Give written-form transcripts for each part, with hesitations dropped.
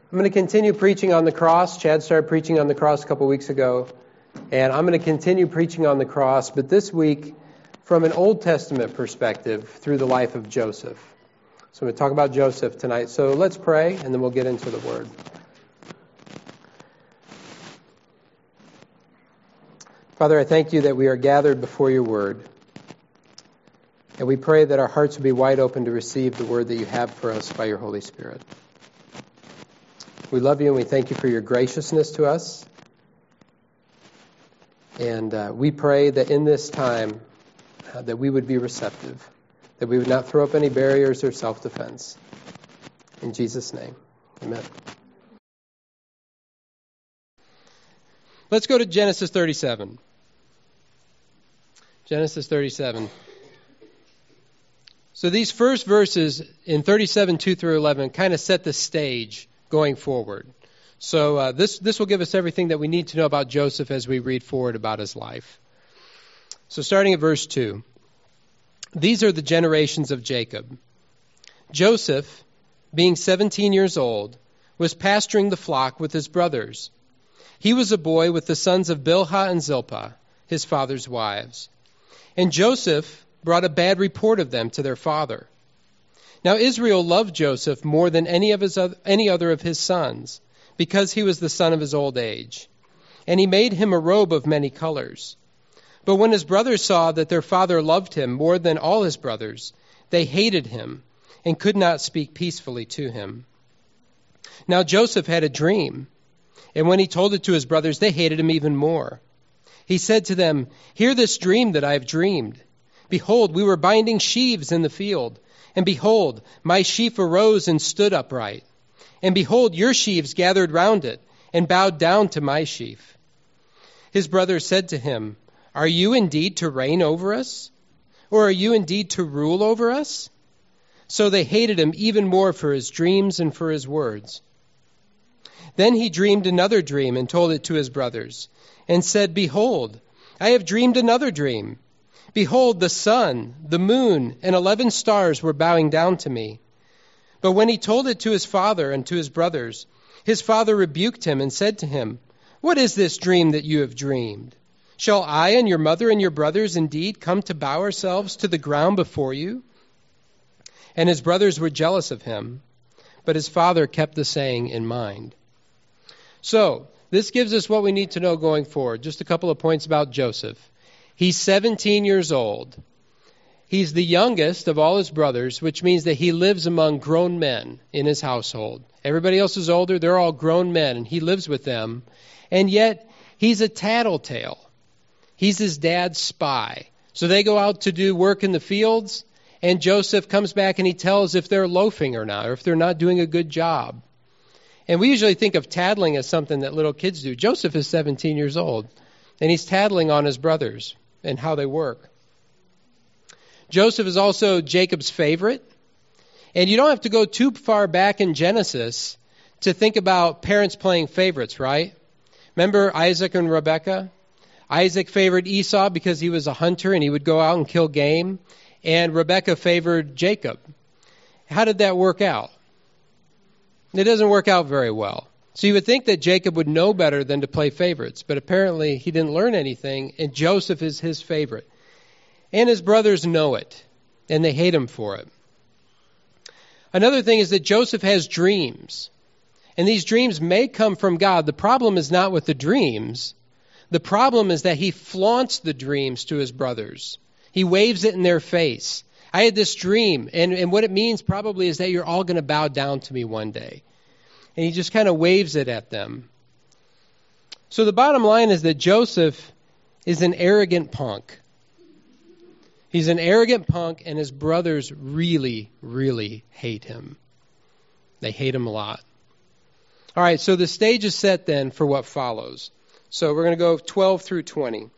I'm going to continue preaching on the cross. Chad started preaching on the cross a couple weeks ago, and I'm going to continue preaching on the cross, but this week from an Old Testament perspective through the life of Joseph. So I'm going to talk about Joseph tonight. So let's pray, and then we'll get into the Word. Father, I thank you that we are gathered before your Word, and we pray that our hearts will be wide open to receive the Word that you have for us by your Holy Spirit. We love you and we thank you for your graciousness to us. And we pray that in this time that we would be receptive, that we would not throw up any barriers or self-defense. In Jesus' name, amen. Let's go to Genesis 37. Genesis 37. So these first verses in 37, 2 through 11 kind of set the stage going forward. So this will give us everything that we need to know about Joseph as we read forward about his life. So starting at verse 2. These are the generations of Jacob. Joseph, being 17 years old, was pasturing the flock with his brothers. He was a boy with the sons of Bilhah and Zilpah, his father's wives. And Joseph brought a bad report of them to their father. Now Israel loved Joseph more than any other of his sons, because he was the son of his old age. And he made him a robe of many colors. But when his brothers saw that their father loved him more than all his brothers, they hated him and could not speak peacefully to him. Now Joseph had a dream, and when he told it to his brothers, they hated him even more. He said to them, "Hear this dream that I have dreamed. Behold, we were binding sheaves in the field. And behold, my sheaf arose and stood upright. And behold, your sheaves gathered round it and bowed down to my sheaf." His brothers said to him, "Are you indeed to reign over us? Or are you indeed to rule over us?" So they hated him even more for his dreams and for his words. Then he dreamed another dream and told it to his brothers, and said, "Behold, I have dreamed another dream. Behold, the sun, the moon, and 11 stars were bowing down to me." But when he told it to his father and to his brothers, his father rebuked him and said to him, "What is this dream that you have dreamed? Shall I and your mother and your brothers indeed come to bow ourselves to the ground before you?" And his brothers were jealous of him, but his father kept the saying in mind. So, this gives us what we need to know going forward. Just a couple of points about Joseph. He's 17 years old. He's the youngest of all his brothers, which means that he lives among grown men in his household. Everybody else is older. They're all grown men, and he lives with them. And yet, he's a tattletale. He's his dad's spy. So they go out to do work in the fields, and Joseph comes back and he tells if they're loafing or not, or if they're not doing a good job. And we usually think of tattling as something that little kids do. Joseph is 17 years old, and he's tattling on his brothers and how they work. Joseph is also Jacob's favorite. And you don't have to go too far back in Genesis to think about parents playing favorites, right? Remember Isaac and Rebekah? Isaac favored Esau because he was a hunter and he would go out and kill game. And Rebekah favored Jacob. How did that work out? It doesn't work out very well. So you would think that Jacob would know better than to play favorites, but apparently he didn't learn anything, and Joseph is his favorite. And his brothers know it, and they hate him for it. Another thing is that Joseph has dreams, and these dreams may come from God. The problem is not with the dreams. The problem is that he flaunts the dreams to his brothers. He waves it in their face. I had this dream, and what it means probably is that you're all going to bow down to me one day. And he just kind of waves it at them. So the bottom line is that Joseph is an arrogant punk. He's an arrogant punk, and his brothers really, really hate him. They hate him a lot. All right, so the stage is set then for what follows. So we're going to go 12 through 20.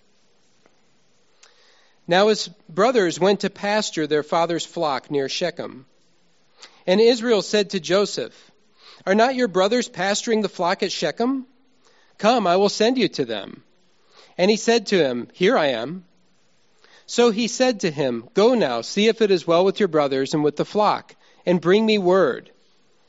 Now his brothers went to pasture their father's flock near Shechem. And Israel said to Joseph, "Are not your brothers pasturing the flock at Shechem? Come, I will send you to them." And he said to him, "Here I am." So he said to him, "Go now, see if it is well with your brothers and with the flock, and bring me word."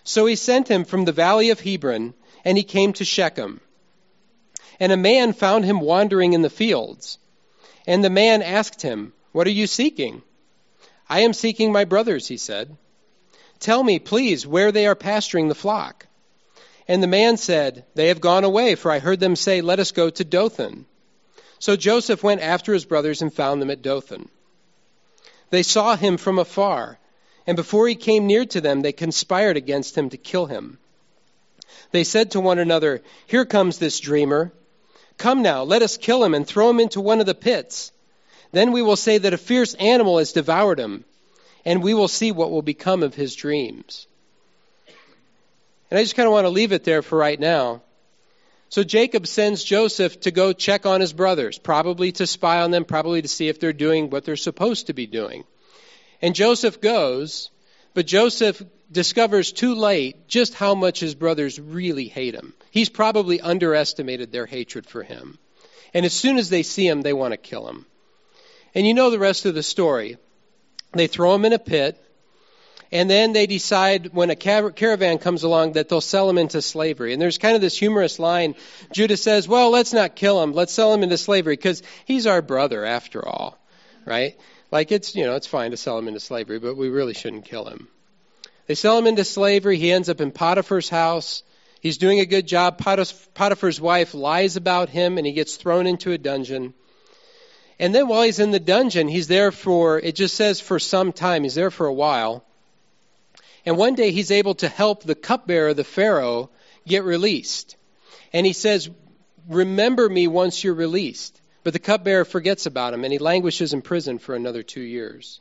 So he sent him from the valley of Hebron, and he came to Shechem. And a man found him wandering in the fields. And the man asked him, "What are you seeking?" "I am seeking my brothers," he said. "Tell me, please, where they are pasturing the flock." And the man said, "They have gone away, for I heard them say, 'Let us go to Dothan.'" So Joseph went after his brothers and found them at Dothan. They saw him from afar, and before he came near to them, they conspired against him to kill him. They said to one another, "Here comes this dreamer. Come now, let us kill him and throw him into one of the pits. Then we will say that a fierce animal has devoured him, and we will see what will become of his dreams." And I just kind of want to leave it there for right now. So Jacob sends Joseph to go check on his brothers, probably to spy on them, probably to see if they're doing what they're supposed to be doing. And Joseph goes, but Joseph discovers too late just how much his brothers really hate him. He's probably underestimated their hatred for him. And as soon as they see him, they want to kill him. And you know the rest of the story. They throw him in a pit, and then they decide when a caravan comes along that they'll sell him into slavery. And there's kind of this humorous line. Judah says, "Well, let's not kill him. Let's sell him into slavery because he's our brother after all," right? Like it's fine to sell him into slavery, but we really shouldn't kill him. They sell him into slavery. He ends up in Potiphar's house. He's doing a good job. Potiphar's wife lies about him, and he gets thrown into a dungeon. And then while he's in the dungeon, he's there it just says for some time. He's there for a while. And one day he's able to help the cupbearer, the Pharaoh, get released. And he says, "Remember me once you're released." But the cupbearer forgets about him, and he languishes in prison for another 2 years.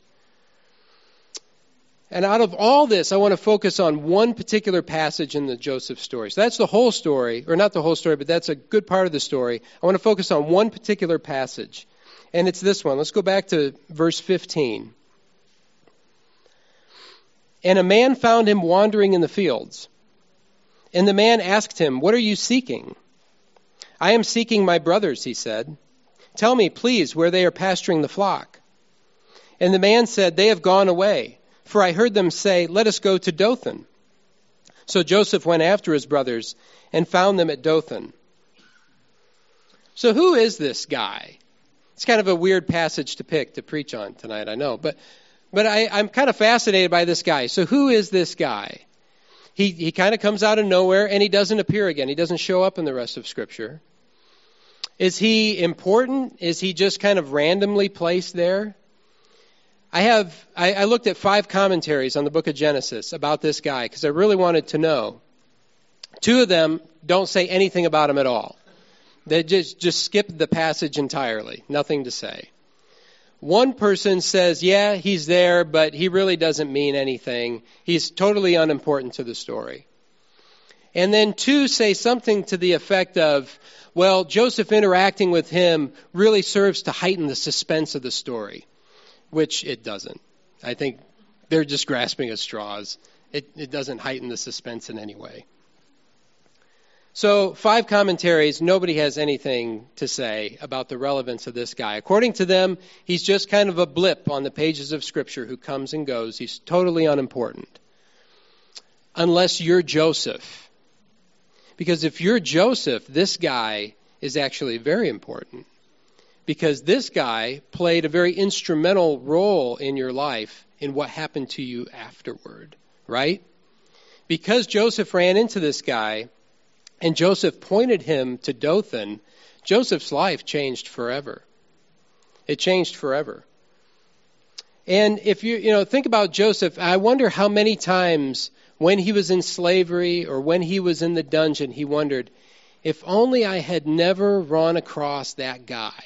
And out of all this, I want to focus on one particular passage in the Joseph story. So that's the whole story, or not the whole story, but that's a good part of the story. I want to focus on one particular passage, and it's this one. Let's go back to verse 15. And a man found him wandering in the fields. And the man asked him, "What are you seeking?" "I am seeking my brothers," he said. "Tell me, please, where they are pasturing the flock." And the man said, "They have gone away, for I heard them say, 'Let us go to Dothan.'" So Joseph went after his brothers and found them at Dothan. So who is this guy? It's kind of a weird passage to pick to preach on tonight, I know. But I'm kind of fascinated by this guy. So who is this guy? He kind of comes out of nowhere, and he doesn't appear again. He doesn't show up in the rest of Scripture. Is he important? Is he just kind of randomly placed there? I looked at 5 commentaries on the book of Genesis about this guy because I really wanted to know. 2 of them don't say anything about him at all. They just skip the passage entirely. Nothing to say. One person says, yeah, he's there, but he really doesn't mean anything. He's totally unimportant to the story. And then 2 say something to the effect of, well, Joseph interacting with him really serves to heighten the suspense of the story, which it doesn't. I think they're just grasping at straws. It doesn't heighten the suspense in any way. So 5 commentaries, nobody has anything to say about the relevance of this guy. According to them, he's just kind of a blip on the pages of Scripture who comes and goes. He's totally unimportant. Unless you're Joseph. Because if you're Joseph, this guy is actually very important. Because this guy played a very instrumental role in your life in what happened to you afterward, right? Because Joseph ran into this guy, and Joseph pointed him to Dothan, Joseph's life changed forever. It changed forever. And if you think about Joseph, I wonder how many times when he was in slavery or when he was in the dungeon, he wondered, if only I had never run across that guy.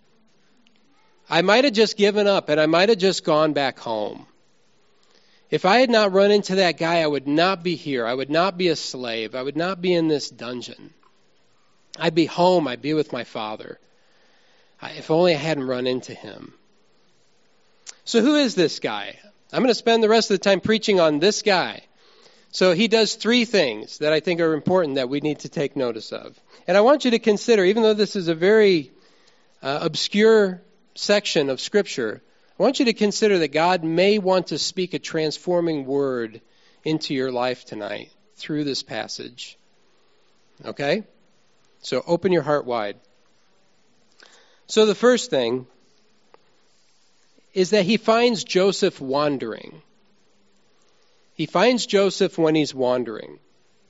I might have just given up and I might have just gone back home. If I had not run into that guy, I would not be here. I would not be a slave. I would not be in this dungeon. I'd be home. I'd be with my father. If only I hadn't run into him. So who is this guy? I'm going to spend the rest of the time preaching on this guy. So he does 3 things that I think are important that we need to take notice of. And I want you to consider, even though this is a very obscure section of Scripture, I want you to consider that God may want to speak a transforming word into your life tonight through this passage. Okay? So open your heart wide. So the first thing is that he finds Joseph wandering. He finds Joseph when he's wandering.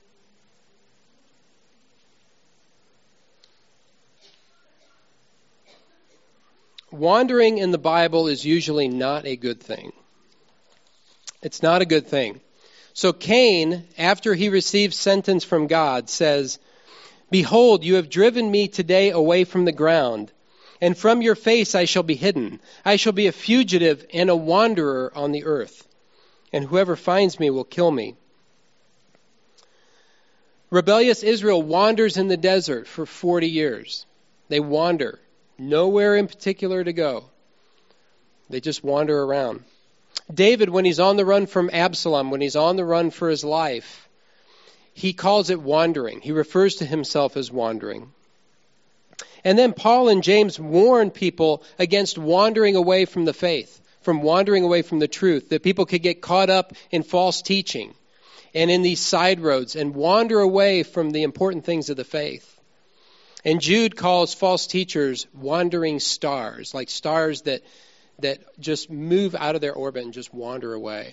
Wandering in the Bible is usually not a good thing. It's not a good thing. So Cain, after he receives sentence from God, says, "Behold, you have driven me today away from the ground, and from your face I shall be hidden. I shall be a fugitive and a wanderer on the earth, and whoever finds me will kill me." Rebellious Israel wanders in the desert for 40 years. They wander. Nowhere in particular to go. They just wander around. David, when he's on the run from Absalom, when he's on the run for his life, he calls it wandering. He refers to himself as wandering. And then Paul and James warn people against wandering away from the faith, from wandering away from the truth, that people could get caught up in false teaching and in these side roads and wander away from the important things of the faith. And Jude calls false teachers wandering stars, like stars that just move out of their orbit and just wander away.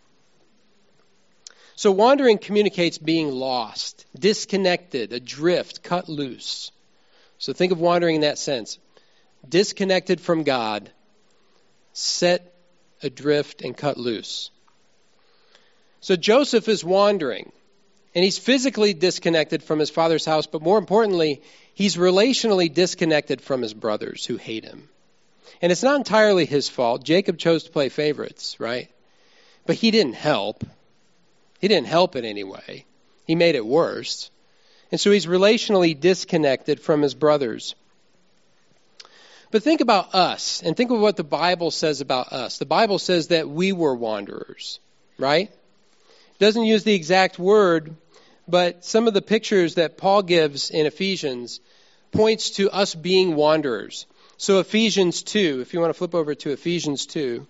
So wandering communicates being lost, disconnected, adrift, cut loose. So think of wandering in that sense. Disconnected from God, set adrift and cut loose. So Joseph is wandering, and he's physically disconnected from his father's house, but more importantly, he's relationally disconnected from his brothers who hate him. And it's not entirely his fault. Jacob chose to play favorites, right? But he didn't help. He didn't help in any way. He made it worse. And so he's relationally disconnected from his brothers. But think about us, and think of what the Bible says about us. The Bible says that we were wanderers, right? It doesn't use the exact word, but some of the pictures that Paul gives in Ephesians points to us being wanderers. So Ephesians 2, if you want to flip over to Ephesians 2.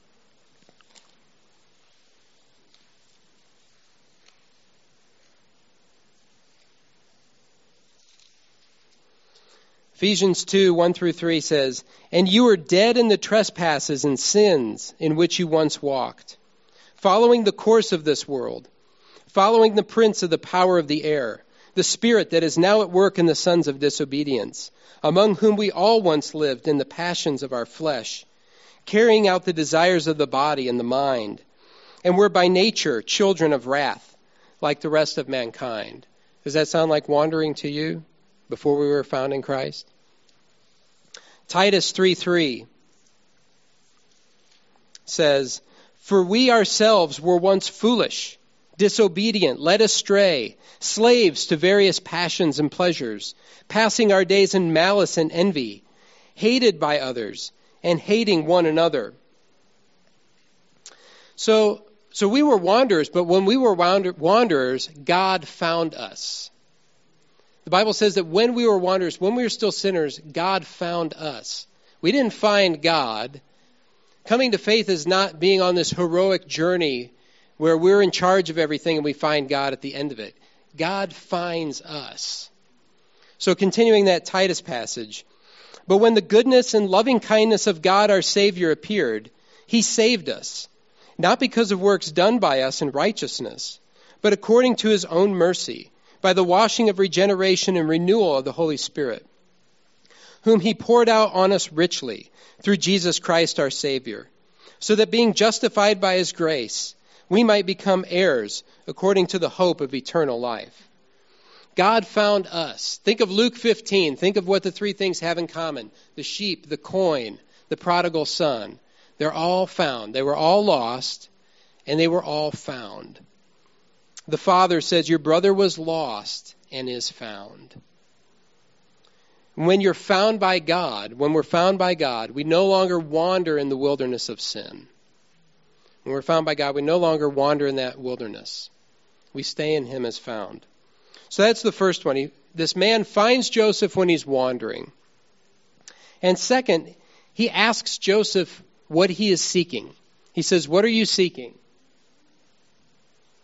Ephesians 2, 1 through 3 says, "And you were dead in the trespasses and sins in which you once walked, following the course of this world, following the prince of the power of the air, the spirit that is now at work in the sons of disobedience, among whom we all once lived in the passions of our flesh, carrying out the desires of the body and the mind, and were by nature children of wrath, like the rest of mankind." Does that sound like wandering to you before we were found in Christ? Titus 3:3 says, "For we ourselves were once foolish, disobedient, led astray, slaves to various passions and pleasures, passing our days in malice and envy, hated by others, and hating one another." So we were wanderers, but when we were wanderers, God found us. The Bible says that when we were wanderers, when we were still sinners, God found us. We didn't find God. Coming to faith is not being on this heroic journey where we're in charge of everything and we find God at the end of it. God finds us. So continuing that Titus passage, "But when the goodness and loving kindness of God our Savior appeared, he saved us, not because of works done by us in righteousness, but according to his own mercy, by the washing of regeneration and renewal of the Holy Spirit, whom he poured out on us richly through Jesus Christ our Savior, so that being justified by his grace, we might become heirs according to the hope of eternal life." God found us. Think of Luke 15. Think of what the three things have in common: the sheep, the coin, the prodigal son. They're all found. They were all lost, and they were all found. The Father says, "Your brother was lost and is found." When you're found by God, when we're found by God, we no longer wander in the wilderness of sin. When we're found by God, we no longer wander in that wilderness. We stay in him as found. So that's the first one. This man finds Joseph when he's wandering. And second, he asks Joseph what he is seeking. He says, "What are you seeking?"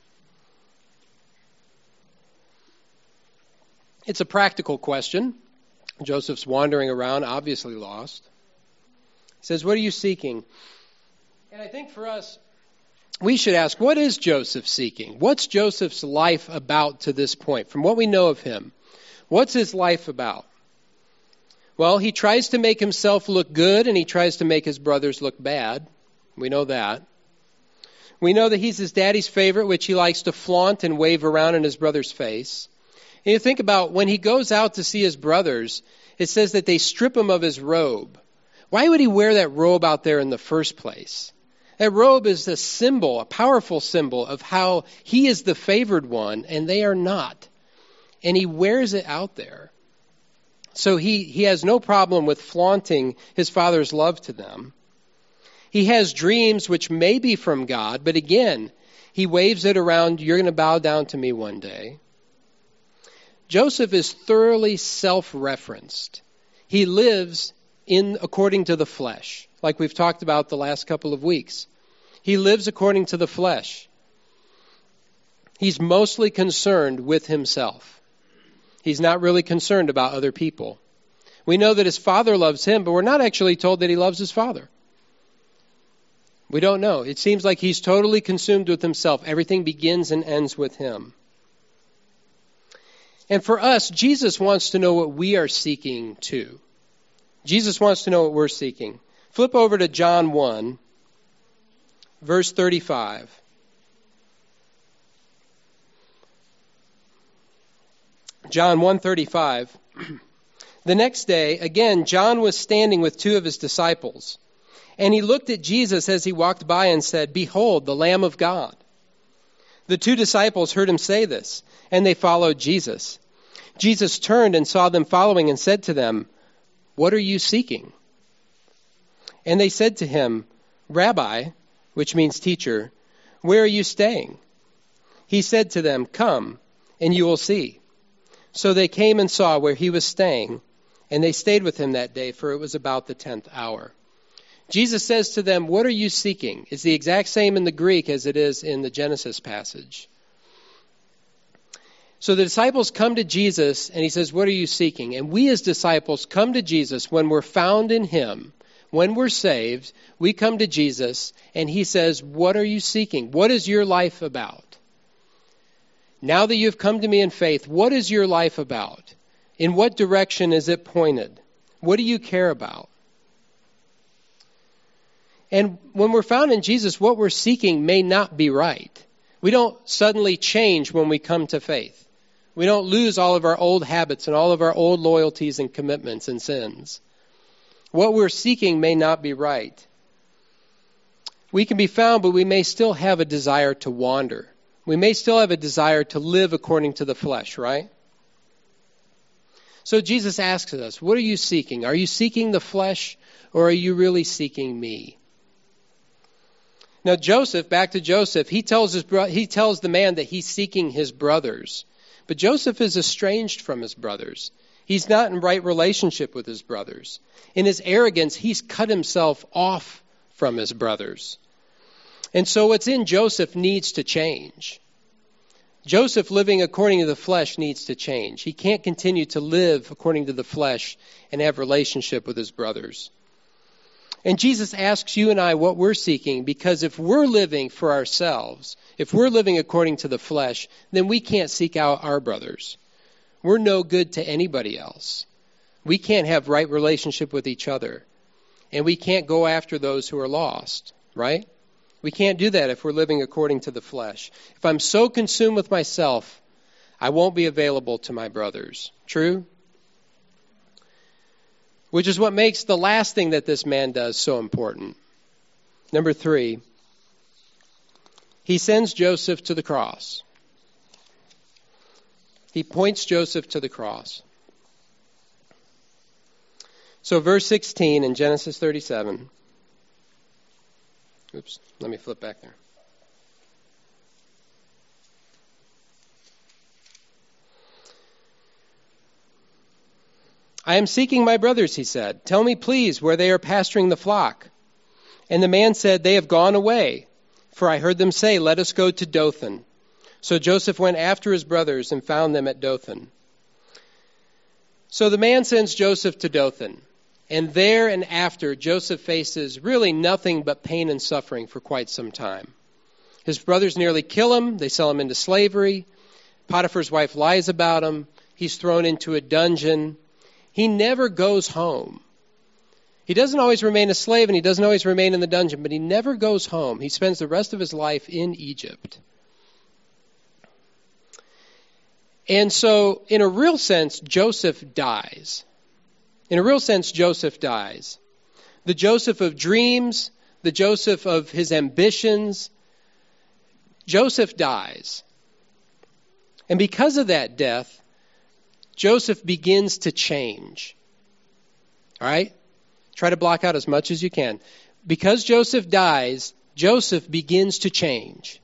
It's a practical question. Joseph's wandering around, obviously lost. He says, what are you seeking? And I think for us, we should ask, what is Joseph seeking? What's Joseph's life about to this point? From what we know of him, what's his life about? Well, he tries to make himself look good, and he tries to make his brothers look bad. We know that. We know that he's his daddy's favorite, which he likes to flaunt and wave around in his brother's face. And you think about when he goes out to see his brothers, it says that they strip him of his robe. Why would he wear that robe out there in the first place? That robe is a symbol, a powerful symbol of how he is the favored one and they are not. And he wears it out there. So he has no problem with flaunting his father's love to them. He has dreams which may be from God, but again, he waves it around, you're going to bow down to me one day. Joseph is thoroughly self-referenced. He lives according to the flesh, like we've talked about the last couple of weeks. He lives according to the flesh. He's mostly concerned with himself. He's not really concerned about other people. We know that his father loves him, but we're not actually told that he loves his father. We don't know. It seems like he's totally consumed with himself. Everything begins and ends with him. And for us, Jesus wants to know what we are seeking too. Jesus wants to know what we're seeking. Flip over to John 1, verse 35. John 1:35. The next day, again, John was standing with two of his disciples. And he looked at Jesus as he walked by and said, "Behold, the Lamb of God." The two disciples heard him say this, and they followed Jesus. Jesus turned and saw them following and said to them, "What are you seeking?" And they said to him, "Rabbi," which means teacher, "where are you staying?" He said to them, "Come, and you will see." So they came and saw where he was staying, and they stayed with him that day, for it was about the 10th hour. Jesus says to them, "What are you seeking?" It's the exact same in the Greek as it is in the Genesis passage. So the disciples come to Jesus, and he says, "What are you seeking?" And we as disciples come to Jesus when we're found in him. When we're saved, we come to Jesus, and he says, "What are you seeking? What is your life about? Now that you've come to me in faith, what is your life about? In what direction is it pointed? What do you care about?" And when we're found in Jesus, what we're seeking may not be right. We don't suddenly change when we come to faith. We don't lose all of our old habits and all of our old loyalties and commitments and sins. What we're seeking may not be right. We can be found, but we may still have a desire to wander. We may still have a desire to live according to the flesh, right? So Jesus asks us, what are you seeking? Are you seeking the flesh, or are you really seeking me? Now Joseph, back to Joseph, he tells the man that he's seeking his brothers. But Joseph is estranged from his brothers. He's not in right relationship with his brothers. In his arrogance, he's cut himself off from his brothers. And so what's in Joseph needs to change. Joseph living according to the flesh needs to change. He can't continue to live according to the flesh and have relationship with his brothers. And Jesus asks you and I what we're seeking, because if we're living for ourselves, if we're living according to the flesh, then we can't seek out our brothers. We're no good to anybody else. We can't have right relationship with each other. And we can't go after those who are lost, right? We can't do that if we're living according to the flesh. If I'm so consumed with myself, I won't be available to my brothers. True? Which is what makes the last thing that this man does so important. Number 3, he sends Joseph to the cross. He points Joseph to the cross. So verse 16 in Genesis 37. Oops, let me flip back there. "I am seeking my brothers," he said. "Tell me, please, where they are pasturing the flock." And the man said, "They have gone away, for I heard them say, 'Let us go to Dothan.'" So Joseph went after his brothers and found them at Dothan. So the man sends Joseph to Dothan. And there and after, Joseph faces really nothing but pain and suffering for quite some time. His brothers nearly kill him. They sell him into slavery. Potiphar's wife lies about him. He's thrown into a dungeon. He never goes home. He doesn't always remain a slave and he doesn't always remain in the dungeon, but he never goes home. He spends the rest of his life in Egypt. And so, in a real sense, Joseph dies. In a real sense, Joseph dies. The Joseph of dreams, the Joseph of his ambitions, Joseph dies. And because of that death, Joseph begins to change. All right? Try to block out as much as you can. Because Joseph dies, Joseph begins to change.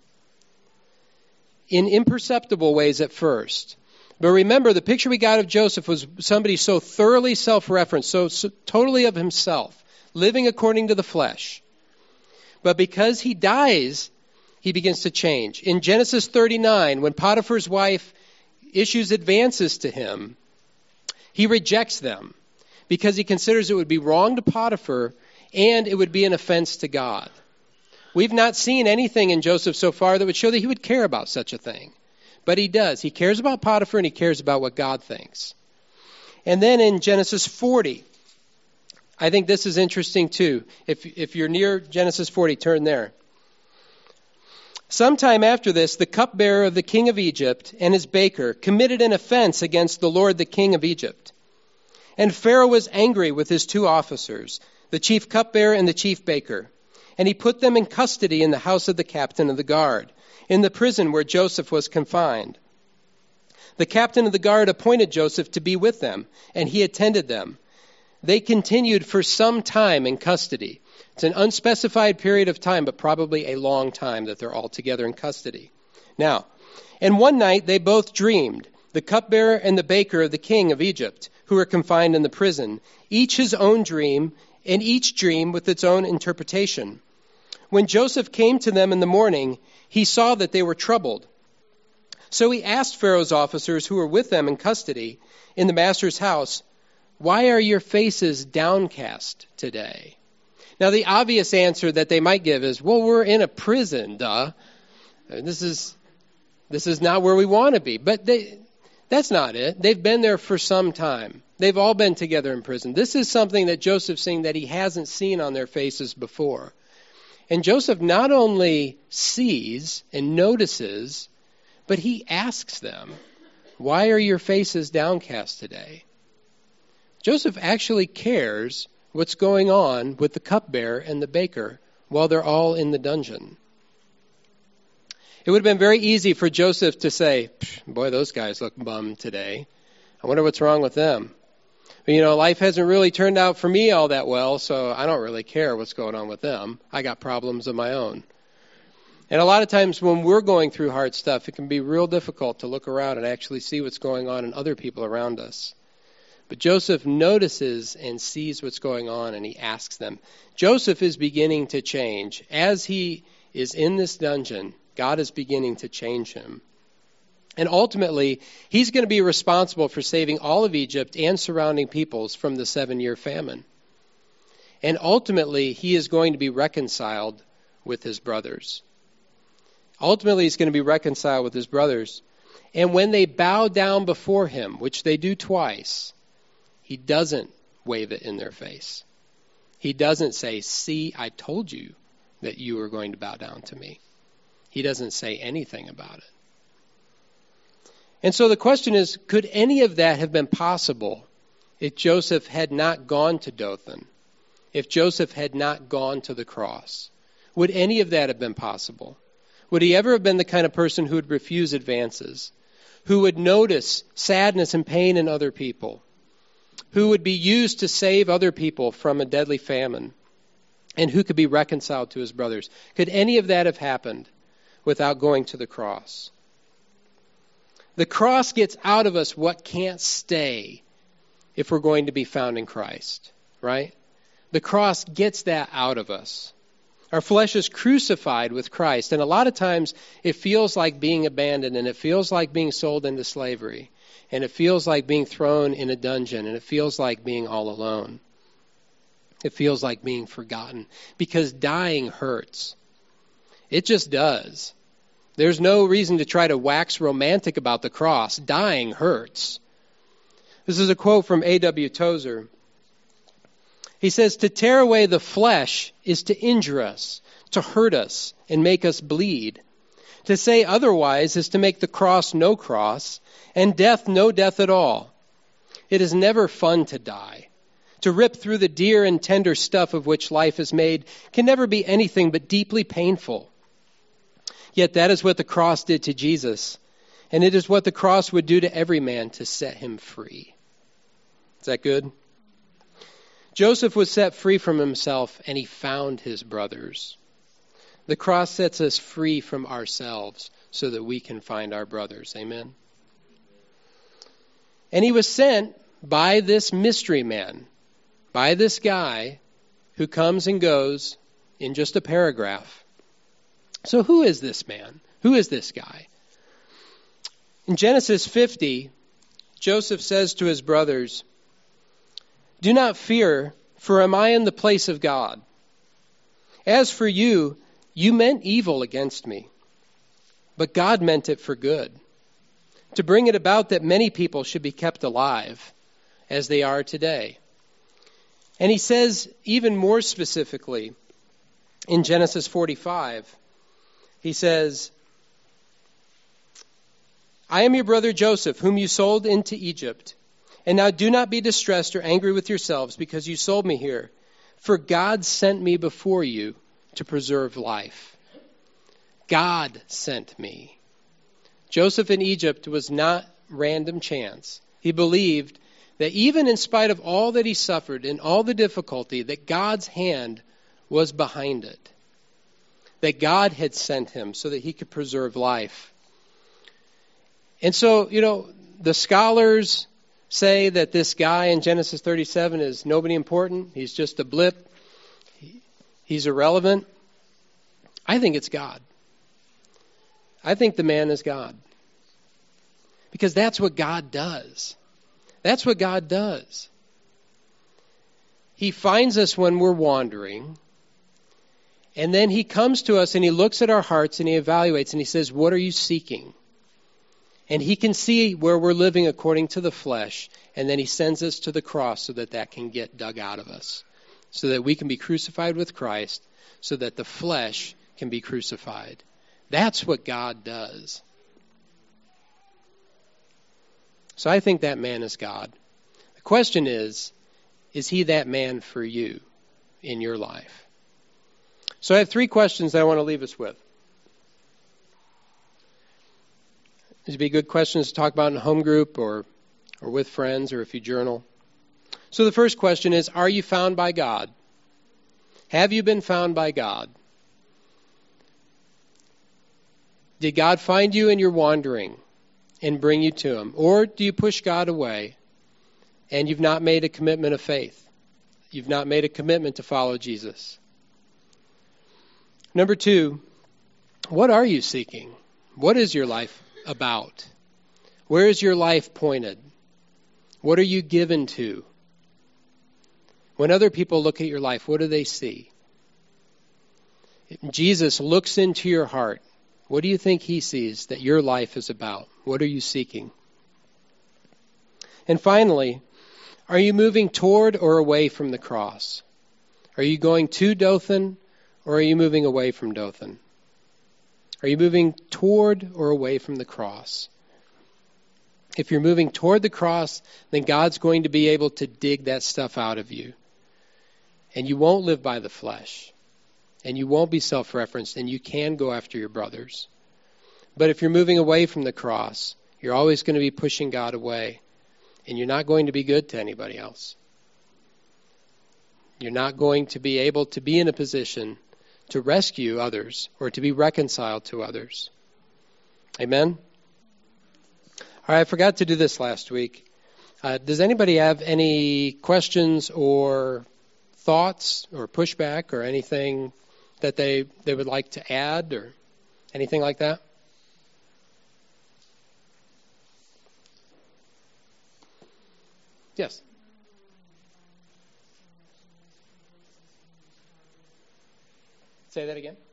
In imperceptible ways at first. But remember, the picture we got of Joseph was somebody so thoroughly self-referenced, so totally of himself, living according to the flesh. But because he dies, he begins to change. In Genesis 39, when Potiphar's wife issues advances to him, he rejects them because he considers it would be wrong to Potiphar and it would be an offense to God. We've not seen anything in Joseph so far that would show that he would care about such a thing. But he does. He cares about Potiphar and he cares about what God thinks. And then in Genesis 40, I think this is interesting too. If you're near Genesis 40, turn there. Sometime after this, the cupbearer of the king of Egypt and his baker committed an offense against the Lord, the king of Egypt. And Pharaoh was angry with his two officers, the chief cupbearer and the chief baker. And he put them in custody in the house of the captain of the guard, in the prison where Joseph was confined. The captain of the guard appointed Joseph to be with them, and he attended them. They continued for some time in custody. It's an unspecified period of time, but probably a long time that they're all together in custody. Now, and one night they both dreamed, the cupbearer and the baker of the king of Egypt, who were confined in the prison, each his own dream, and each dream with its own interpretation. When Joseph came to them in the morning, he saw that they were troubled. So he asked Pharaoh's officers who were with them in custody in the master's house, "Why are your faces downcast today?" Now, the obvious answer that they might give is, well, we're in a prison, duh. This is not where we want to be. But that's not it. They've been there for some time. They've all been together in prison. This is something that Joseph's saying that he hasn't seen on their faces before. And Joseph not only sees and notices, but he asks them, "Why are your faces downcast today?" Joseph actually cares what's going on with the cupbearer and the baker while they're all in the dungeon. It would have been very easy for Joseph to say, "Boy, those guys look bummed today. I wonder what's wrong with them. But, life hasn't really turned out for me all that well, so I don't really care what's going on with them. I got problems of my own." And a lot of times when we're going through hard stuff, it can be real difficult to look around and actually see what's going on in other people around us. But Joseph notices and sees what's going on, and he asks them. Joseph is beginning to change. As he is in this dungeon, God is beginning to change him. And ultimately, he's going to be responsible for saving all of Egypt and surrounding peoples from the 7-year famine. And ultimately, he is going to be reconciled with his brothers. Ultimately, he's going to be reconciled with his brothers. And when they bow down before him, which they do twice, he doesn't wave it in their face. He doesn't say, "See, I told you that you were going to bow down to me." He doesn't say anything about it. And so the question is, could any of that have been possible if Joseph had not gone to Dothan? If Joseph had not gone to the cross? Would any of that have been possible? Would he ever have been the kind of person who would refuse advances? Who would notice sadness and pain in other people? Who would be used to save other people from a deadly famine? And who could be reconciled to his brothers? Could any of that have happened without going to the cross? The cross gets out of us what can't stay if we're going to be found in Christ, right? The cross gets that out of us. Our flesh is crucified with Christ. And a lot of times it feels like being abandoned, and it feels like being sold into slavery, and it feels like being thrown in a dungeon, and it feels like being all alone. It feels like being forgotten, because dying hurts. It just does. There's no reason to try to wax romantic about the cross. Dying hurts. This is a quote from A.W. Tozer. He says, "To tear away the flesh is to injure us, to hurt us, and make us bleed. To say otherwise is to make the cross no cross, and death no death at all. It is never fun to die. To rip through the dear and tender stuff of which life is made can never be anything but deeply painful. Yet that is what the cross did to Jesus, and it is what the cross would do to every man to set him free." Is that good? Joseph was set free from himself, and he found his brothers. The cross sets us free from ourselves so that we can find our brothers. Amen? And he was sent by this mystery man, by this guy who comes and goes in just a paragraph. So who is this man? Who is this guy? In Genesis 50, Joseph says to his brothers, "Do not fear, for am I in the place of God? As for you, you meant evil against me, but God meant it for good, to bring it about that many people should be kept alive, as they are today." And he says even more specifically in Genesis 45, he says, "I am your brother Joseph, whom you sold into Egypt. And now do not be distressed or angry with yourselves because you sold me here. For God sent me before you to preserve life." God sent me. Joseph in Egypt was not random chance. He believed that even in spite of all that he suffered and all the difficulty, that God's hand was behind it. That God had sent him so that he could preserve life. And so, the scholars say that this guy in Genesis 37 is nobody important. He's just a blip. He's irrelevant. I think it's God. I think the man is God. Because that's what God does. That's what God does. He finds us when we're wandering. And then he comes to us and he looks at our hearts and he evaluates and he says, "What are you seeking?" And he can see where we're living according to the flesh. And then he sends us to the cross so that that can get dug out of us. So that we can be crucified with Christ. So that the flesh can be crucified. That's what God does. So I think that man is God. The question is he that man for you in your life? So I have 3 questions that I want to leave us with. These would be good questions to talk about in a home group or with friends or if you journal. So the first question is, are you found by God? Have you been found by God? Did God find you in your wandering and bring you to him? Or do you push God away and you've not made a commitment of faith? You've not made a commitment to follow Jesus. Number 2, what are you seeking? What is your life about? Where is your life pointed? What are you given to? When other people look at your life, what do they see? If Jesus looks into your heart, what do you think he sees that your life is about? What are you seeking? And finally, are you moving toward or away from the cross? Are you going to Dothan or are you moving away from Dothan? Are you moving toward or away from the cross? If you're moving toward the cross, then God's going to be able to dig that stuff out of you. And you won't live by the flesh. And you won't be self-referenced, and you can go after your brothers. But if you're moving away from the cross, you're always going to be pushing God away. And you're not going to be good to anybody else. You're not going to be able to be in a position to rescue others or to be reconciled to others. Amen? All right, I forgot to do this last week. Does anybody have any questions or thoughts or pushback or anything that they would like to add or anything like that? Yes. Say that again.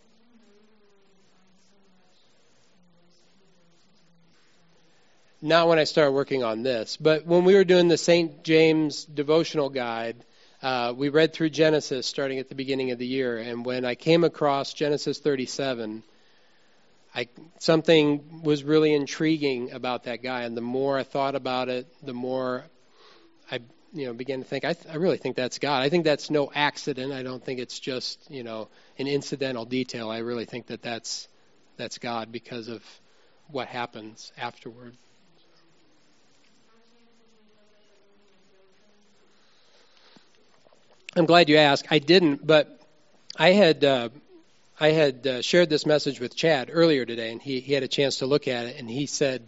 Not when I started working on this, but when we were doing the St. James devotional guide, we read through Genesis starting at the beginning of the year, and when I came across Genesis 37, something was really intriguing about that guy, and the more I thought about it, the more I began to think, I really think that's God. I think that's no accident. I don't think it's just an incidental detail. I really think that's God because of what happens afterward. I'm glad you asked. I didn't, but I had shared this message with Chad earlier today, and he had a chance to look at it, and he said,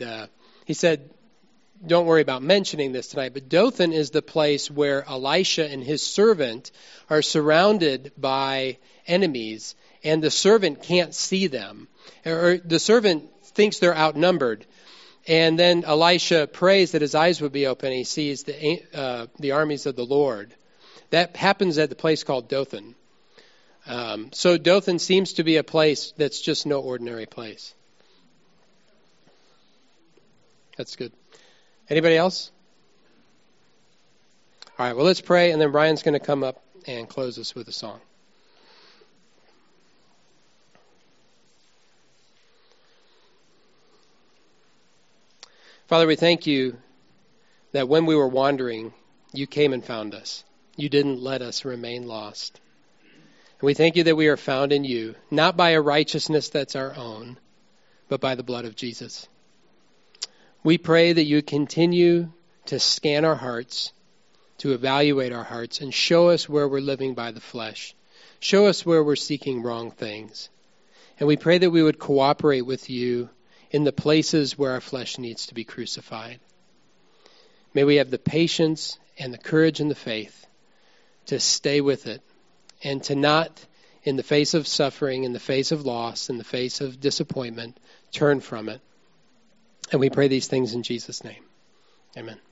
don't worry about mentioning this tonight, but Dothan is the place where Elisha and his servant are surrounded by enemies, and the servant can't see them, or the servant thinks they're outnumbered. And then Elisha prays that his eyes would be open, and he sees the armies of the Lord. That happens at the place called Dothan. So Dothan seems to be a place that's just no ordinary place. That's good. Anybody else? All right, well, let's pray, and then Brian's going to come up and close us with a song. Father, we thank you that when we were wandering, you came and found us. You didn't let us remain lost. And we thank you that we are found in you, not by a righteousness that's our own, but by the blood of Jesus. We pray that you continue to scan our hearts, to evaluate our hearts, and show us where we're living by the flesh. Show us where we're seeking wrong things. And we pray that we would cooperate with you in the places where our flesh needs to be crucified. May we have the patience and the courage and the faith to stay with it, and to not, in the face of suffering, in the face of loss, in the face of disappointment, turn from it. And we pray these things in Jesus' name. Amen.